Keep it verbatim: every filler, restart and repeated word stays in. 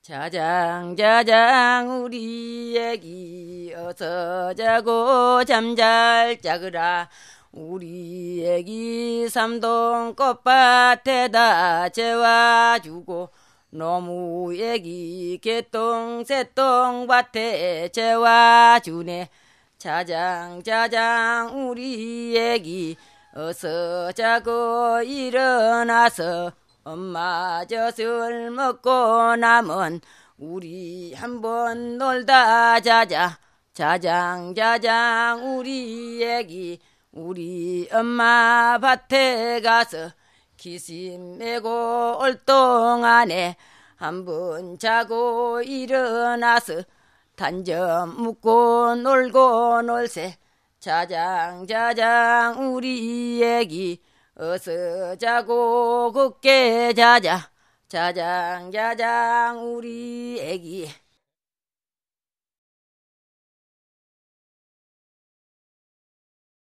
자장 자장 우리 애기 어서 자고 잠잘 자그라 우리 애기 삼동 꽃밭에다 재워주고 너무 애기 개똥 새똥 밭에 재워주네 자장 자장 우리 애기 어서 자고 일어나서 엄마 젖을 먹고 남은 우리 한번 놀다 자자 자장 자장 우리 애기 우리 엄마 밭에 가서 기심 메고 올 동안에 한번 자고 일어나서 단점 묻고 놀고 놀세 자장 자장 우리 애기 어서 자고 곱게 자자 자장 자장 우리 애기